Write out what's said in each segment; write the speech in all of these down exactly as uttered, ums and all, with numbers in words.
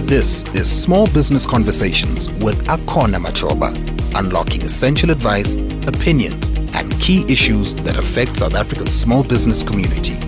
This is Small Business Conversations with Akona Machoba, unlocking essential advice, opinions, and key issues that affect South Africa's small business community.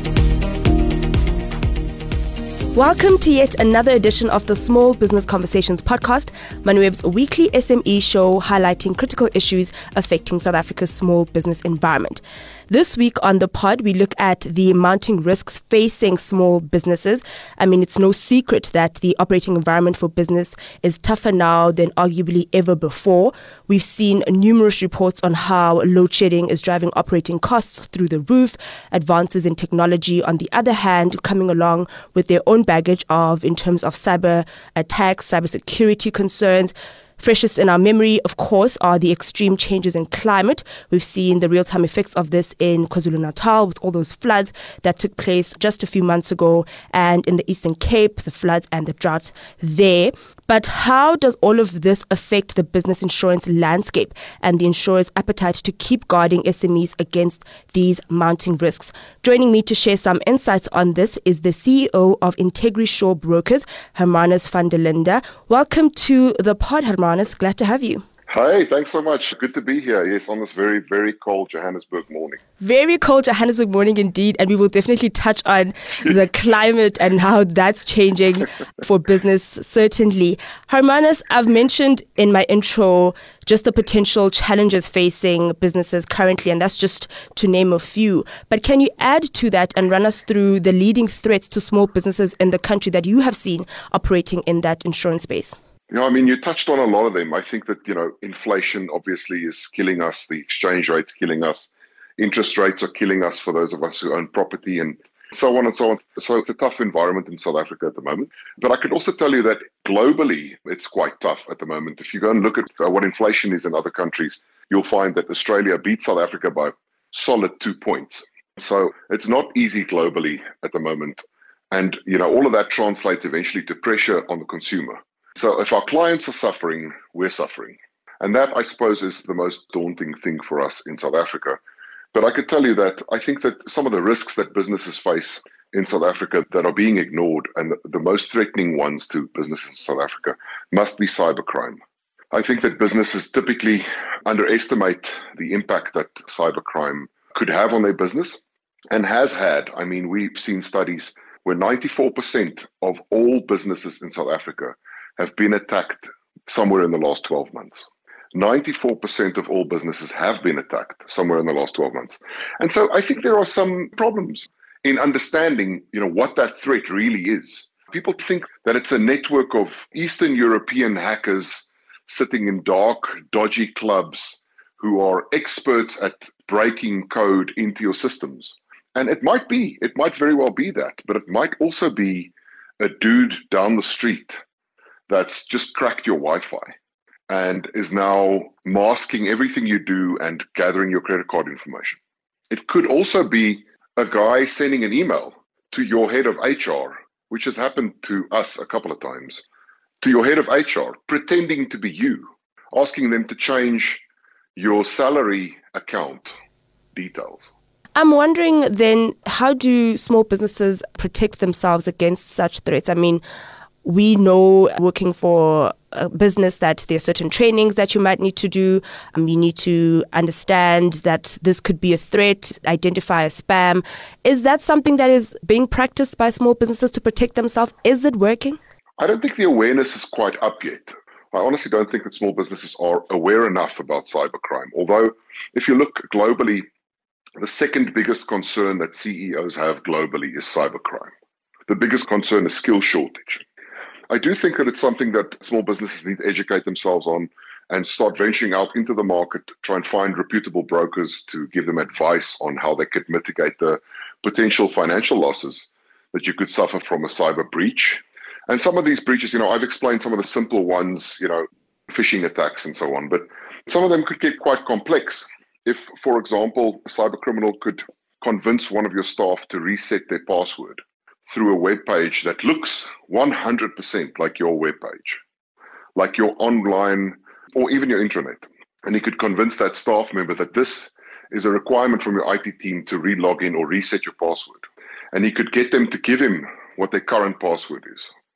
Welcome to yet another edition of the Small Business Conversations podcast, MoneyWeb's weekly S M E show highlighting critical issues affecting South Africa's small business environment. This week on the pod, we look at the mounting risks facing small businesses. I mean, it's no secret that the operating environment for business is tougher now than arguably ever before. We've seen numerous reports on how load shedding is driving operating costs through the roof. Advances in technology, on the other hand, coming along with their own baggage of in terms of cyber attacks, cybersecurity concerns. Freshest in our memory, of course, are the extreme changes in climate. We've seen the real-time effects of this in KwaZulu-Natal with all those floods that took place just a few months ago, and in the Eastern Cape, the floods and the drought there. But how does all of this affect the business insurance landscape and the insurer's appetite to keep guarding S M Es against these mounting risks? Joining me to share some insights on this is the C E O of IntegriSure Brokers, Hermanus van der Linde. Welcome to the pod, Hermanus. Glad to have you. Hi, thanks so much. Good to be here. Yes, on this very, very cold Johannesburg morning. Very cold Johannesburg morning indeed, and we will definitely touch on the climate and how that's changing for business, certainly. Hermanus, I've mentioned in my intro just the potential challenges facing businesses currently, and that's just to name a few. But can you add to that and run us through the leading threats to small businesses in the country that you have seen operating in that insurance space? You know, I mean, you touched on a lot of them. I think that, you know, inflation obviously is killing us. The exchange rate's killing us. Interest rates are killing us for those of us who own property and so on and so on. So it's a tough environment in South Africa at the moment. But I could also tell you that globally, it's quite tough at the moment. If you go and look at uh, what inflation is in other countries, you'll find that Australia beats South Africa by solid two points. So it's not easy globally at the moment. And, you know, all of that translates eventually to pressure on the consumer. So if our clients are suffering, we're suffering. And that, I suppose, is the most daunting thing for us in South Africa. But I could tell you that I think that some of the risks that businesses face in South Africa that are being ignored, and the, the most threatening ones to businesses in South Africa, must be cybercrime. I think that businesses typically underestimate the impact that cybercrime could have on their business and has had. I mean, we've seen studies where ninety-four percent of all businesses in South Africa have been attacked somewhere in the last twelve months. ninety-four percent of all businesses have been attacked somewhere in the last twelve months. And so I think there are some problems in understanding, you know, what that threat really is. People think that it's a network of Eastern European hackers sitting in dark, dodgy clubs who are experts at breaking code into your systems. And it might be, it might very well be that, but it might also be a dude down the street that's just cracked your Wi-Fi and is now masking everything you do and gathering your credit card information. It could also be a guy sending an email to your head of H R, which has happened to us a couple of times, to your head of H R, pretending to be you, asking them to change your salary account details. I'm wondering then, how do small businesses protect themselves against such threats? I mean, we know working for a business that there are certain trainings that you might need to do. Um, you need to understand that this could be a threat, identify a spam. Is that something that is being practiced by small businesses to protect themselves? Is it working? I don't think the awareness is quite up yet. I honestly don't think that small businesses are aware enough about cybercrime. Although, if you look globally, the second biggest concern that C E Os have globally is cybercrime. The biggest concern is skill shortage. I do think that it's something that small businesses need to educate themselves on and start venturing out into the market, try and find reputable brokers to give them advice on how they could mitigate the potential financial losses that you could suffer from a cyber breach. And some of these breaches, you know, I've explained some of the simple ones, you know, phishing attacks and so on, but some of them could get quite complex. If, for example, a cyber criminal could convince one of your staff to reset their password through a web page that looks one hundred percent like your web page, like your online or even your intranet. And he could convince that staff member that this is a requirement from your I T team to re-log in or reset your password. And he could get them to give him what their current password is.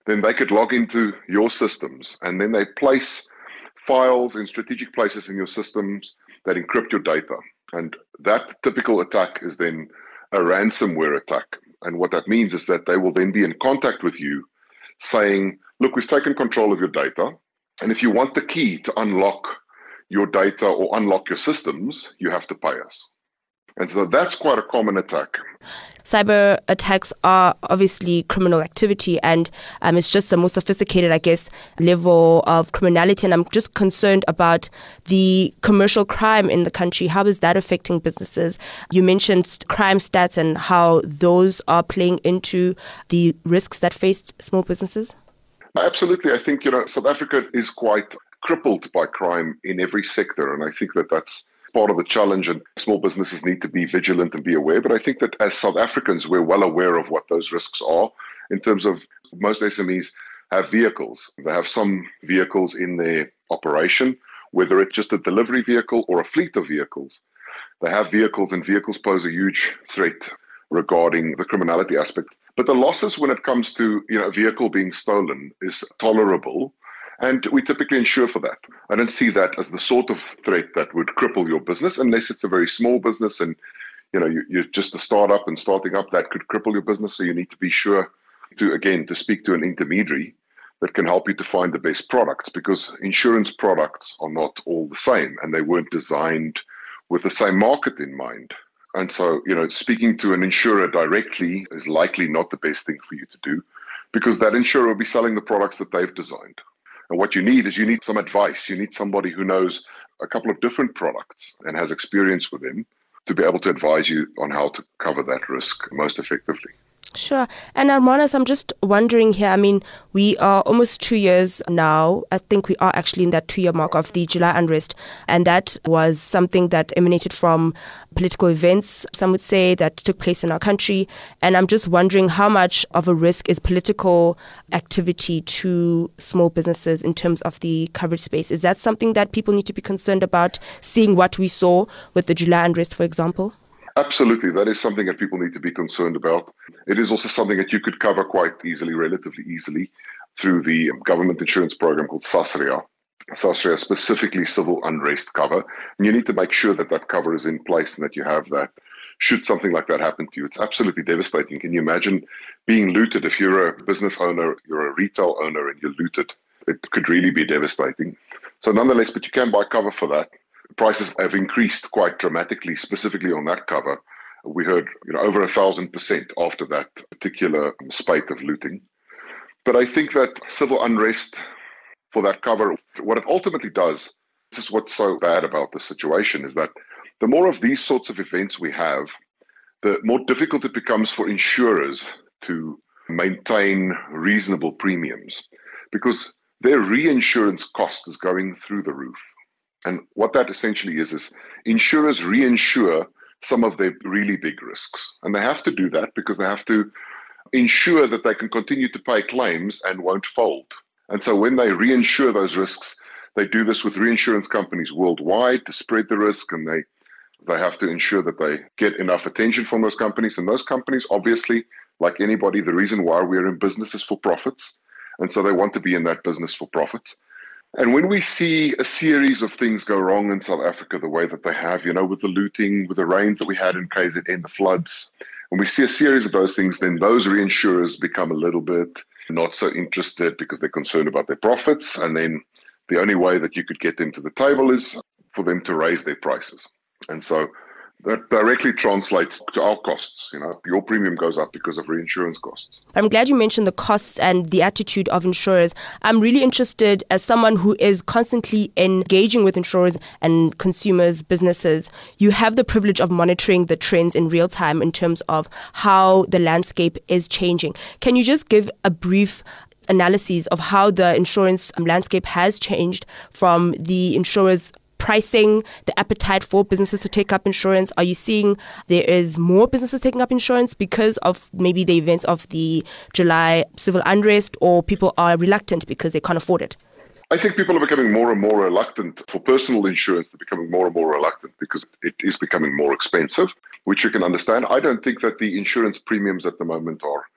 then they could log into your systems, and then they place files in strategic places in your systems that encrypt your data. And that typical attack is then a ransomware attack. And what that means is that they will then be in contact with you saying, look, we've taken control of your data. And if you want the key to unlock your data or unlock your systems, you have to pay us. And so that's quite a common attack. Cyber attacks are obviously criminal activity, and um, it's just a more sophisticated, I guess, level of criminality. And I'm just concerned about the commercial crime in the country. How is that affecting businesses? You mentioned crime stats and how those are playing into the risks that face small businesses. Absolutely. I think, you know, South Africa is quite crippled by crime in every sector. And I think that that's part of the challenge, and small businesses need to be vigilant and be aware. But I think that as South Africans, we're well aware of what those risks are in terms of most S M Es have vehicles. They have some vehicles in their operation, whether it's just a delivery vehicle or a fleet of vehicles. They have vehicles, and vehicles pose a huge threat regarding the criminality aspect. But the losses when it comes to, you know, a vehicle being stolen is tolerable. And we typically insure for that. I don't see that as the sort of threat that would cripple your business, unless it's a very small business and, you know, you, you're just a startup and starting up, that could cripple your business. So you need to be sure to, again, to speak to an intermediary that can help you to find the best products, because insurance products are not all the same and they weren't designed with the same market in mind. And so, you know, speaking to an insurer directly is likely not the best thing for you to do, because that insurer will be selling the products that they've designed. And what you need is you need some advice. You need somebody who knows a couple of different products and has experience with them to be able to advise you on how to cover that risk most effectively. Sure. And Hermanus, I'm just wondering here, I mean, we are almost two years now. I think we are actually in that two-year mark of the July unrest. And that was something that emanated from political events, some would say, that took place in our country. And I'm just wondering how much of a risk is political activity to small businesses in terms of the coverage space? Is that something that people need to be concerned about, seeing what we saw with the July unrest, for example? Absolutely. That is something that people need to be concerned about. It is also something that you could cover quite easily, relatively easily, through the government insurance program called SASRIA. SASRIA, specifically civil unrest cover. And you need to make sure that that cover is in place and that you have that should something like that happen to you. It's absolutely devastating. Can you imagine being looted? If you're a business owner, you're a retail owner and you're looted, it could really be devastating. So nonetheless, but you can buy cover for that. Prices have increased quite dramatically, specifically on that cover. We heard, you know, over a thousand percent after that particular spate of looting. But I think that civil unrest for that cover, what it ultimately does, this is what's so bad about this situation, is that the more of these sorts of events we have, the more difficult it becomes for insurers to maintain reasonable premiums, because their reinsurance cost is going through the roof. And what that essentially is, is insurers reinsure some of their really big risks. And they have to do that because they have to ensure that they can continue to pay claims and won't fold. And so when they reinsure those risks, they do this with reinsurance companies worldwide to spread the risk, and they they have to ensure that they get enough attention from those companies. And those companies, obviously, like anybody, the reason why we're in business is for profits. And so they want to be in that business for profits. And when we see a series of things go wrong in South Africa the way that they have, you know, with the looting, with the rains that we had in K Z N, the floods, when we see a series of those things, then those reinsurers become a little bit not so interested because they're concerned about their profits. And then the only way that you could get them to the table is for them to raise their prices. And so that directly translates to our costs. You know, your premium goes up because of reinsurance costs. I'm glad you mentioned the costs and the attitude of insurers. I'm really interested, as someone who is constantly engaging with insurers and consumers, businesses, you have the privilege of monitoring the trends in real time in terms of how the landscape is changing. Can you just give a brief analysis of how the insurance landscape has changed from the insurers' pricing, the appetite for businesses to take up insurance? Are you seeing there is more businesses taking up insurance because of maybe the events of the July civil unrest, or people are reluctant because they can't afford it? I think people are becoming more and more reluctant. For personal insurance, they're becoming more and more reluctant because it is becoming more expensive, which you can understand. I don't think that the insurance premiums at the moment are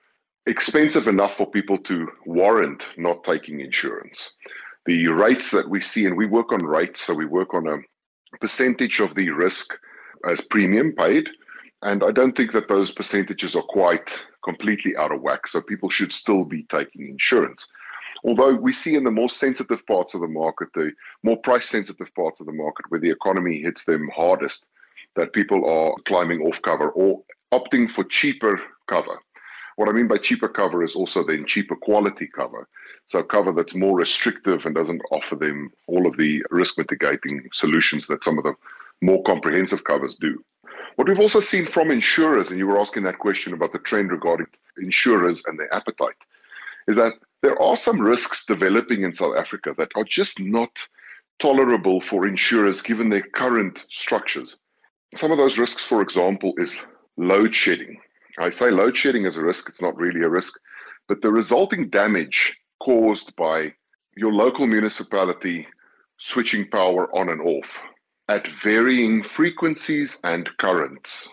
expensive enough for people to warrant not taking insurance. The rates that we see, and we work on rates, so we work on a percentage of the risk as premium paid, and I don't think that those percentages are quite completely out of whack, so people should still be taking insurance. Although we see in the more sensitive parts of the market, the more price-sensitive parts of the market where the economy hits them hardest, that people are climbing off cover or opting for cheaper cover. What I mean by cheaper cover is also then cheaper quality cover. So cover that's more restrictive and doesn't offer them all of the risk mitigating solutions that some of the more comprehensive covers do. What we've also seen from insurers, and you were asking that question about the trend regarding insurers and their appetite, is that there are some risks developing in South Africa that are just not tolerable for insurers given their current structures. Some of those risks, for example, is load shedding. I say load shedding is a risk, it's not really a risk, but the resulting damage caused by your local municipality switching power on and off at varying frequencies and currents.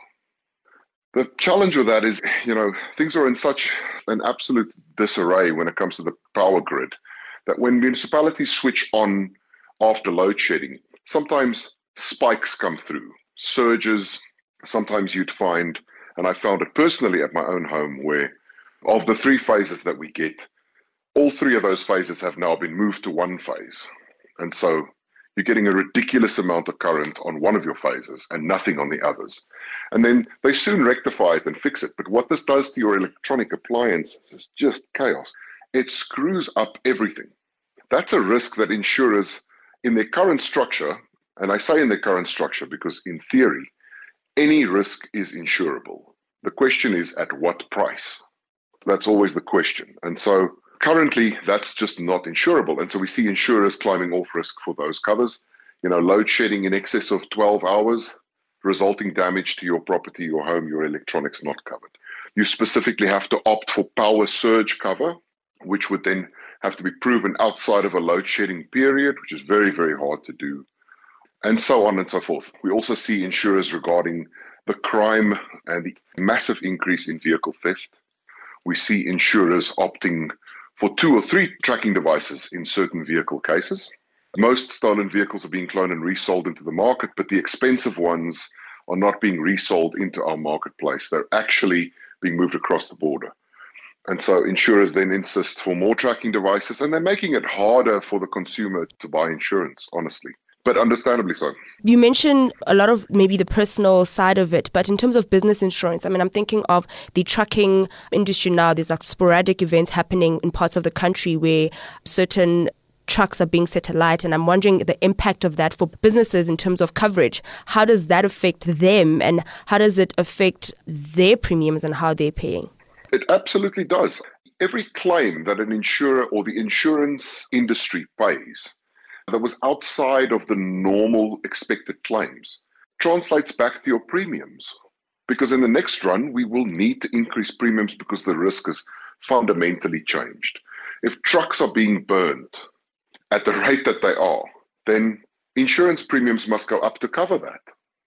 The challenge with that is, you know, things are in such an absolute disarray when it comes to the power grid that when municipalities switch on after load shedding, sometimes spikes come through, surges. Sometimes you'd find, and I found it personally at my own home, where of the three phases that we get, all three of those phases have now been moved to one phase. And so you're getting a ridiculous amount of current on one of your phases and nothing on the others. And then they soon rectify it and fix it. But what this does to your electronic appliances is just chaos. It screws up everything. That's a risk that insurers in their current structure, and I say in their current structure because in theory, any risk is insurable. The question is at what price? That's always the question. And so currently, that's just not insurable. And so we see insurers climbing off risk for those covers. You know, load shedding in excess of twelve hours, resulting damage to your property, your home, your electronics not covered. You specifically have to opt for power surge cover, which would then have to be proven outside of a load shedding period, which is very, very hard to do, and so on and so forth. We also see insurers regarding the crime and the massive increase in vehicle theft. We see insurers opting for two or three tracking devices in certain vehicle cases. Most stolen vehicles are being cloned and resold into the market, but the expensive ones are not being resold into our marketplace. They're actually being moved across the border. And so insurers then insist for more tracking devices, and they're making it harder for the consumer to buy insurance, honestly. But understandably so. You mentioned a lot of maybe the personal side of it, but in terms of business insurance, I mean, I'm thinking of the trucking industry now. There's like sporadic events happening in parts of the country where certain trucks are being set alight, and I'm wondering the impact of that for businesses in terms of coverage. How does that affect them, and how does it affect their premiums and how they're paying? It absolutely does. Every claim that an insurer or the insurance industry pays that was outside of the normal expected claims translates back to your premiums. Because in the next run, we will need to increase premiums because the risk is fundamentally changed. If trucks are being burned at the rate that they are, then insurance premiums must go up to cover that.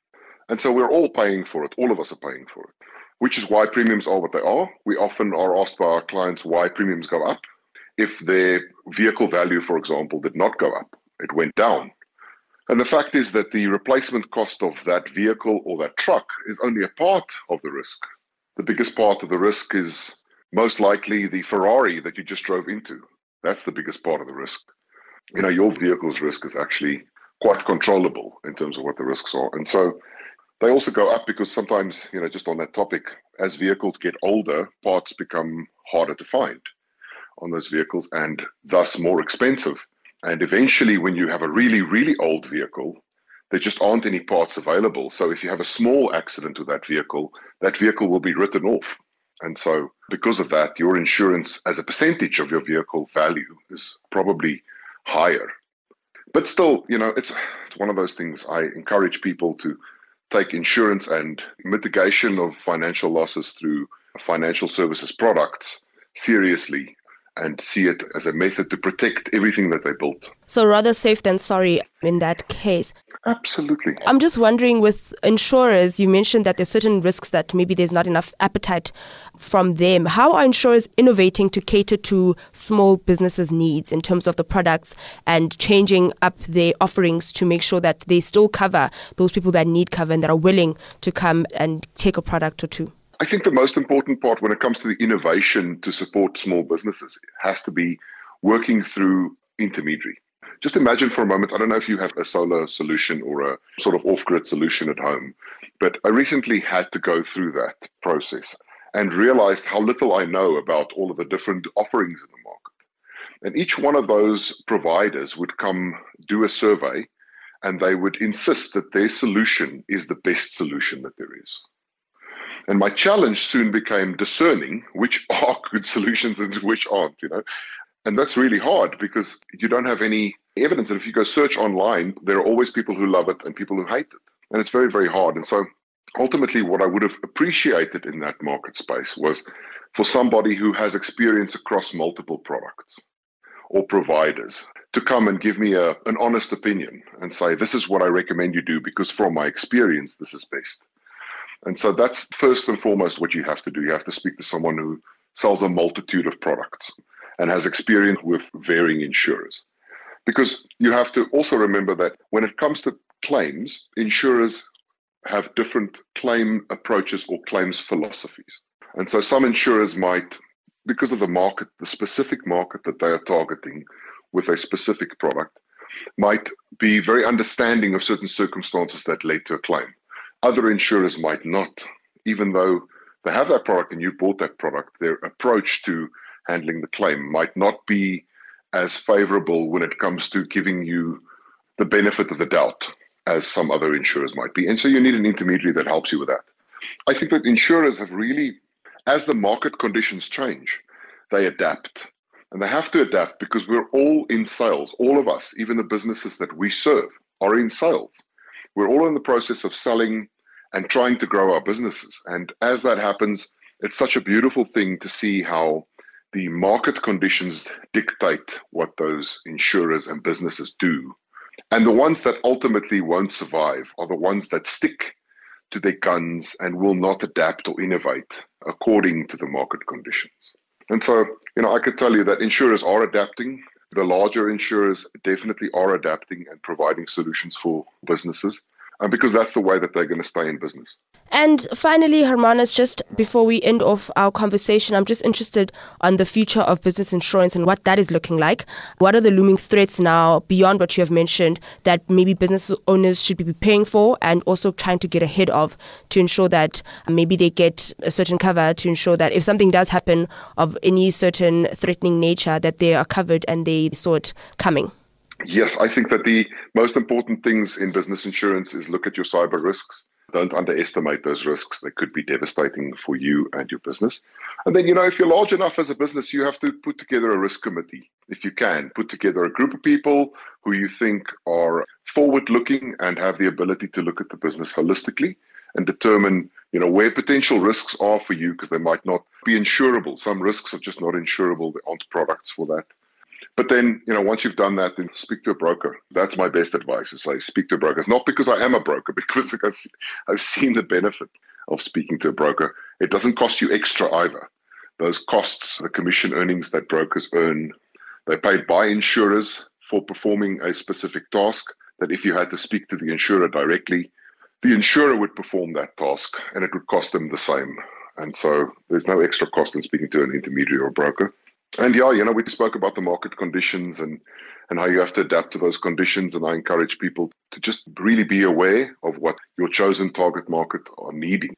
And so we're all paying for it. All of us are paying for it, which is why premiums are what they are. We often are asked by our clients why premiums go up. If their vehicle value, for example, did not go up, it went down. And the fact is that the replacement cost of that vehicle or that truck is only a part of the risk. The biggest part of the risk is most likely the Ferrari that you just drove into. That's the biggest part of the risk. You know, your vehicle's risk is actually quite controllable in terms of what the risks are. And so they also go up because sometimes, you know, just on that topic, as vehicles get older, parts become harder to find on those vehicles and thus more expensive. And eventually, when you have a really, really old vehicle, there just aren't any parts available. So if you have a small accident with that vehicle, that vehicle will be written off. And so because of that, your insurance as a percentage of your vehicle value is probably higher. But still, you know, it's, it's one of those things. I encourage people to take insurance and mitigation of financial losses through financial services products seriously and see it as a method to protect everything that they built. So rather safe than sorry in that case. Absolutely. I'm just wondering, with insurers, you mentioned that there's certain risks that maybe there's not enough appetite from them. How are insurers innovating to cater to small businesses' needs in terms of the products and changing up their offerings to make sure that they still cover those people that need cover and that are willing to come and take a product or two? I think the most important part when it comes to the innovation to support small businesses has to be working through intermediary. Just imagine for a moment, I don't know if you have a solar solution or a sort of off-grid solution at home, but I recently had to go through that process and realized how little I know about all of the different offerings in the market. And each one of those providers would come do a survey and they would insist that their solution is the best solution that there is. And my challenge soon became discerning which are good solutions and which aren't, you know. And that's really hard because you don't have any evidence. And if you go search online, there are always people who love it and people who hate it. And it's very, very hard. And so ultimately what I would have appreciated in that market space was for somebody who has experience across multiple products or providers to come and give me a, an honest opinion and say, this is what I recommend you do because from my experience, this is best. And so that's first and foremost what you have to do. You have to speak to someone who sells a multitude of products and has experience with varying insurers. Because you have to also remember that when it comes to claims, insurers have different claim approaches or claims philosophies. And so some insurers might, because of the market, the specific market that they are targeting with a specific product, might be very understanding of certain circumstances that led to a claim. Other insurers might not, even though they have that product and you bought that product, their approach to handling the claim might not be as favorable when it comes to giving you the benefit of the doubt as some other insurers might be. And so you need an intermediary that helps you with that. I think that insurers have really, as the market conditions change, they adapt. And they have to adapt because we're all in sales. All of us, even the businesses that we serve, are in sales. We're all in the process of selling and trying to grow our businesses. And as that happens, it's such a beautiful thing to see how the market conditions dictate what those insurers and businesses do. And the ones that ultimately won't survive are the ones that stick to their guns and will not adapt or innovate according to the market conditions. And so, you know, I could tell you that insurers are adapting. The larger insurers definitely are adapting and providing solutions for businesses, and because that's the way that they're going to stay in business. And finally, Hermanus, just before we end off our conversation, I'm just interested on the future of business insurance and what that is looking like. What are the looming threats now beyond what you have mentioned that maybe business owners should be preparing for and also trying to get ahead of to ensure that maybe they get a certain cover to ensure that if something does happen of any certain threatening nature, that they are covered and they saw it coming? Yes, I think that the most important things in business insurance is look at your cyber risks. Don't underestimate those risks. They could be devastating for you and your business. And then, you know, if you're large enough as a business, you have to put together a risk committee. If you can, put together a group of people who you think are forward-looking and have the ability to look at the business holistically and determine, you know, where potential risks are for you because they might not be insurable. Some risks are just not insurable. There aren't products for that. But then, you know, once you've done that, then speak to a broker. That's my best advice, is say speak to a broker. It's not because I am a broker, because I've seen the benefit of speaking to a broker. It doesn't cost you extra either. Those costs, the commission earnings that brokers earn, they're paid by insurers for performing a specific task that if you had to speak to the insurer directly, the insurer would perform that task and it would cost them the same. And so there's no extra cost in speaking to an intermediary or broker. And yeah, you know, we spoke about the market conditions and, and how you have to adapt to those conditions. And I encourage people to just really be aware of what your chosen target market are needing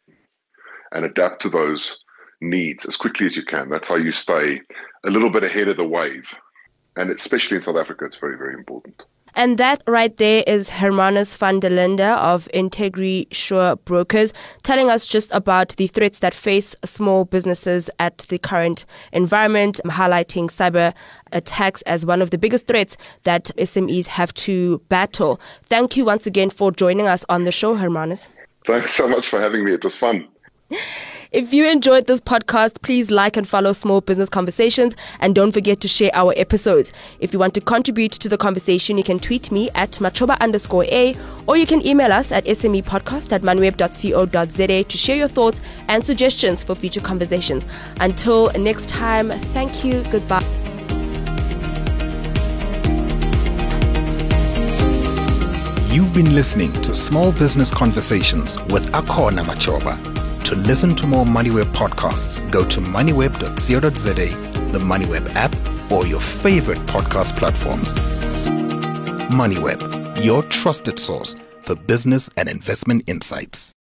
and adapt to those needs as quickly as you can. That's how you stay a little bit ahead of the wave. And especially in South Africa, it's very, very important. And that right there is Hermanus van der Linde of IntegriSure Brokers, telling us just about the threats that face small businesses at the current environment, highlighting cyber attacks as one of the biggest threats that S M Es have to battle. Thank you once again for joining us on the show, Hermanus. Thanks so much for having me. It was fun. If you enjoyed this podcast, please like and follow Small Business Conversations, and don't forget to share our episodes. If you want to contribute to the conversation, you can tweet me at machoba underscore a, or you can email us at smepodcast at manweb dot co dot za to share your thoughts and suggestions for future conversations. Until next time, thank you, goodbye. You've been listening to Small Business Conversations with Akona Machoba. To listen to more MoneyWeb podcasts, go to moneyweb dot co dot za, the MoneyWeb app, or your favorite podcast platforms. MoneyWeb, your trusted source for business and investment insights.